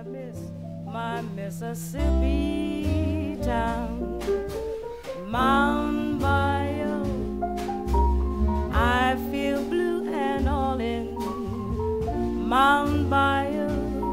miss my Mississippi town, Mound Bayou. I feel blue and all in Mound Bayou.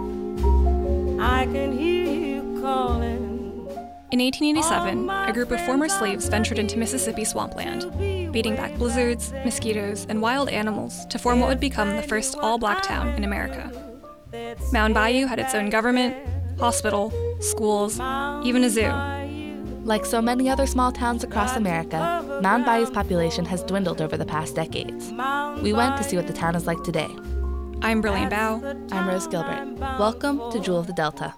I can hear you calling. In 1887, a group of former slaves ventured into Mississippi swampland, beating back blizzards, mosquitoes, and wild animals to form what would become the first all-black town in America. Mound Bayou had its own government, hospital, schools, even a zoo. Like so many other small towns across America, Mound Bayou's population has dwindled over the past decades. We went to see what the town is like today. I'm Brilliant Bao. I'm Rose Gilbert. Welcome to Jewel of the Delta.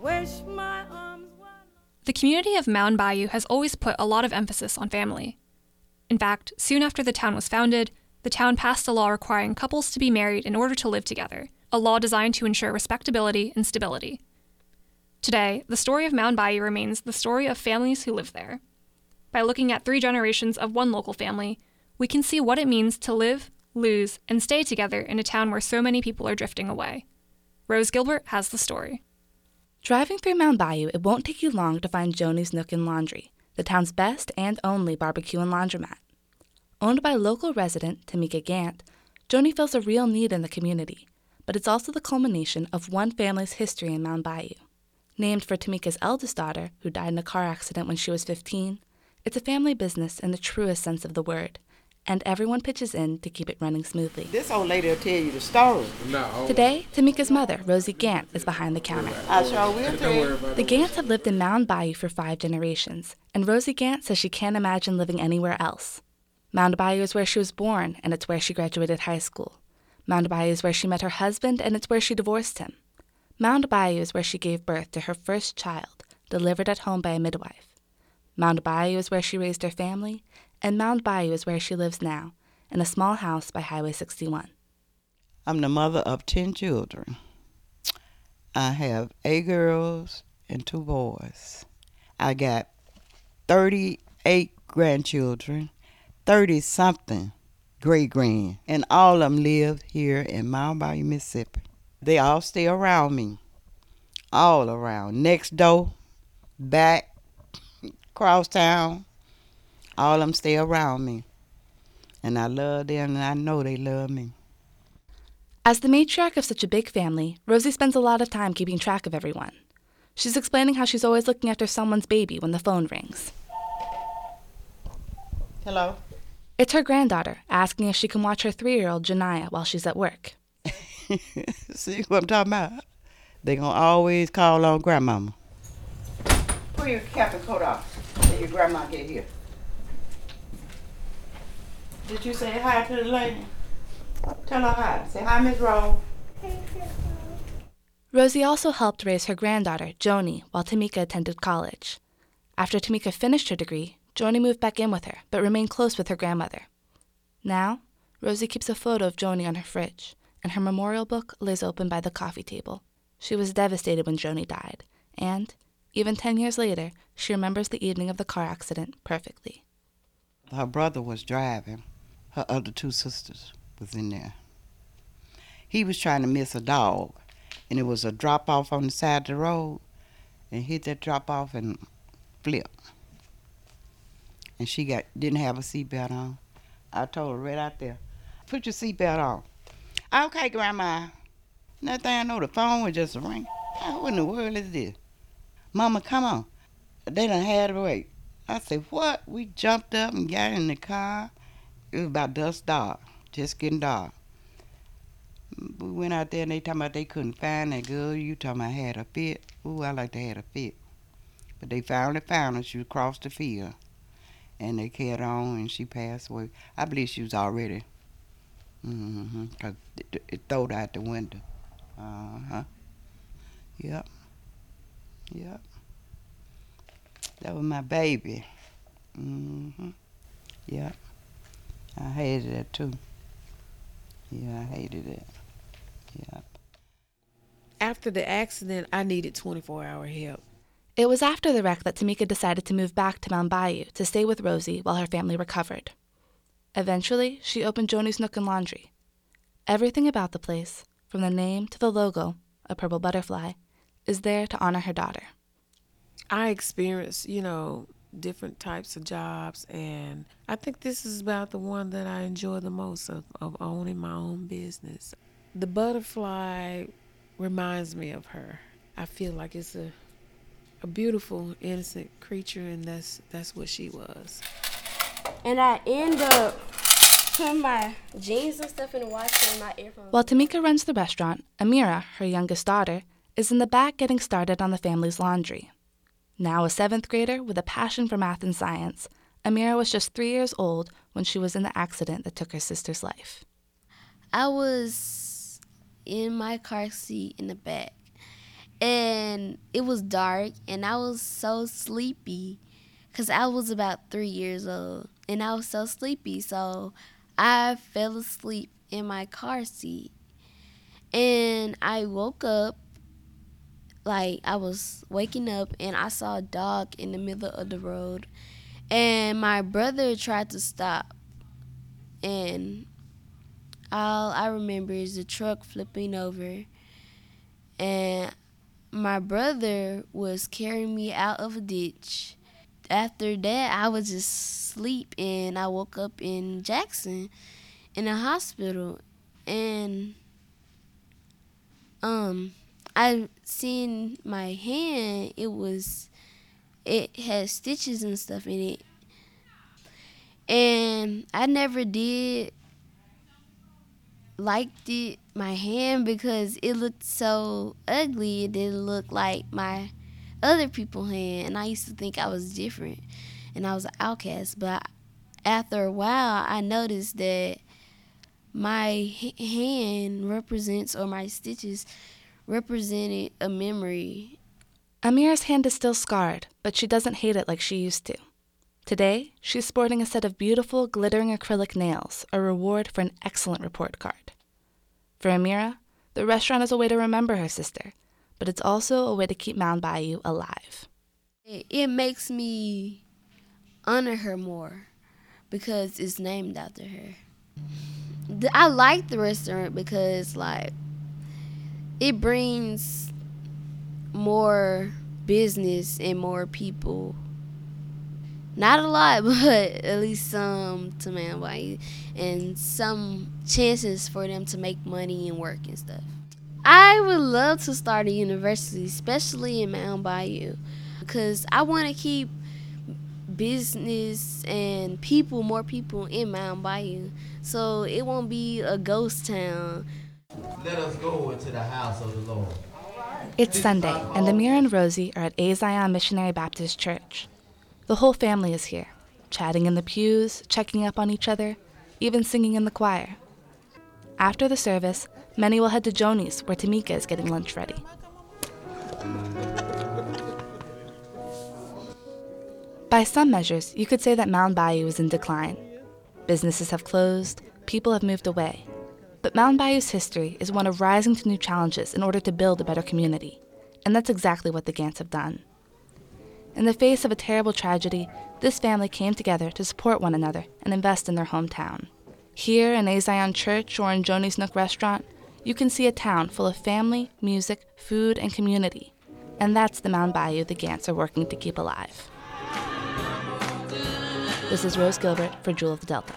The community of Mound Bayou has always put a lot of emphasis on family. In fact, soon after the town was founded, the town passed a law requiring couples to be married in order to live together, a law designed to ensure respectability and stability. Today, the story of Mound Bayou remains the story of families who live there. By looking at 3 generations of one local family, we can see what it means to live, lose, and stay together in a town where so many people are drifting away. Rose Gilbert has the story. Driving through Mound Bayou, it won't take you long to find Joni's Nook and Laundry, the town's best and only barbecue and laundromat. Owned by local resident Tamika Gant, Joni fills a real need in the community, but it's also the culmination of one family's history in Mound Bayou. Named for Tamika's eldest daughter, who died in a car accident when she was 15, it's a family business in the truest sense of the word, and everyone pitches in to keep it running smoothly. This old lady will tell you the story. No. Today, Tamika's mother, Rosie Gant, is behind the counter. I sure will tell you. The Gants have lived in Mound Bayou for 5 generations, and Rosie Gant says she can't imagine living anywhere else. Mound Bayou is where she was born, and it's where she graduated high school. Mound Bayou is where she met her husband, and it's where she divorced him. Mound Bayou is where she gave birth to her first child, delivered at home by a midwife. Mound Bayou is where she raised her family, and Mound Bayou is where she lives now, in a small house by Highway 61. I'm the mother of 10 children. I have 8 girls and 2 boys. I got 38 grandchildren, 30-something great-grand, and all of them live here in Mound Bayou, Mississippi. They all stay around me, all around, next door, back, across town. All of them stay around me, and I love them, and I know they love me. As the matriarch of such a big family, Rosie spends a lot of time keeping track of everyone. She's explaining how she's always looking after someone's baby when the phone rings. Hello? It's her granddaughter, asking if she can watch her 3-year-old Janiyah while she's at work. See what I'm talking about? They gonna always call on grandmama. Put your cap and coat off till your grandma get here. Did you say hi to the lady? Tell her hi. Say hi, Miss Rose. Rosie also helped raise her granddaughter, Joni, while Tamika attended college. After Tamika finished her degree, Joni moved back in with her, but remained close with her grandmother. Now, Rosie keeps a photo of Joni on her fridge, and her memorial book lays open by the coffee table. She was devastated when Joni died, and, even 10 years later, she remembers the evening of the car accident perfectly. Her brother was driving. Her other 2 sisters was in there. He was trying to miss a dog, and it was a drop-off on the side of the road, and hit that drop-off and flipped. And she didn't have a seatbelt on. I told her right out there, put your seatbelt on. Okay, Grandma. Next thing I know, the phone was just ringing. What in the world is this? Mama, come on. They done had it away. I said, what? We jumped up and got in the car. It was about dusk dark, just getting dark. We went out there and they talking about they couldn't find that girl. You talking about had a fit. Ooh, I like to have a fit. But they finally found her. She was across the field. And they carried on and she passed away. I believe she was already. Because it throwed out the window. Yep. That was my baby. Yep. I hated it too. Yeah, I hated it. Yep. After the accident, I needed 24-hour help. It was after the wreck that Tamika decided to move back to Mound Bayou to stay with Rosie while her family recovered. Eventually, she opened Joni's Nook and Laundry. Everything about the place, from the name to the logo, a purple butterfly, is there to honor her daughter. I experienced, different types of jobs, and I think this is about the one that I enjoy the most of owning my own business. The butterfly reminds me of her. I feel like it's a beautiful, innocent creature, and that's what she was. And I end up putting my jeans and stuff in the washer and my earphones. While Tamika runs the restaurant, Amira, her youngest daughter, is in the back getting started on the family's laundry. Now a 7th grader with a passion for math and science, Amira was just 3 years old when she was in the accident that took her sister's life. I was in my car seat in the back, and it was dark, and I was so sleepy because I was about 3 years old, and I was so sleepy, so I fell asleep in my car seat. And I woke up, like I was waking up, and I saw a dog in the middle of the road, and my brother tried to stop, and all I remember is the truck flipping over, and my brother was carrying me out of a ditch. After that, I was just asleep, and I woke up in Jackson in a hospital, and I seen my hand. It had stitches and stuff in it, and I never did liked my hand because it looked so ugly. It didn't look like my other people's hand, and I used to think I was different and I was an outcast. But after a while, I noticed that my hand represents, or my stitches represented, a memory. Amira's hand is still scarred, but she doesn't hate it like she used to. Today, she's sporting a set of beautiful, glittering acrylic nails, a reward for an excellent report card. For Amira, the restaurant is a way to remember her sister, but it's also a way to keep Mound Bayou alive. It makes me honor her more because it's named after her. I like the restaurant because, it brings more business and more people. Not a lot, but at least some to Mound Bayou, and some chances for them to make money and work and stuff. I would love to start a university, especially in Mound Bayou, because I want to keep business and more people in Mound Bayou, so it won't be a ghost town. Let us go into the house of the Lord. It's Sunday, and Amira and Rosie are at A Zion Missionary Baptist Church. The whole family is here, chatting in the pews, checking up on each other, even singing in the choir. After the service, many will head to Joni's, where Tamika is getting lunch ready. By some measures, you could say that Mound Bayou is in decline. Businesses have closed, people have moved away. But Mound Bayou's history is one of rising to new challenges in order to build a better community, and that's exactly what the Gants have done. In the face of a terrible tragedy, this family came together to support one another and invest in their hometown. Here in A Zion Church or in Joni's Nook restaurant, you can see a town full of family, music, food, and community. And that's the Mound Bayou the Gants are working to keep alive. This is Rose Gilbert for Jewel of the Delta.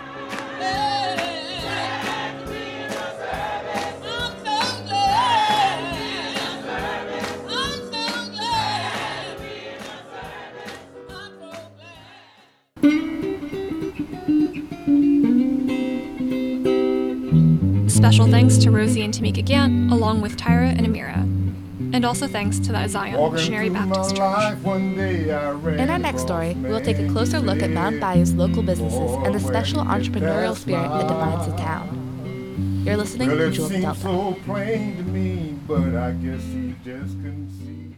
Special thanks to Rosie and Tamika Gant, along with Tyra and Amira. And also thanks to the Zion Missionary Baptist Church. In our next story, we will take a closer look at Mound Bayou's local businesses and the special entrepreneurial spirit that defines the town. You're listening to Jewel of the Delta. So plain to me, but I guess you just couldn't see.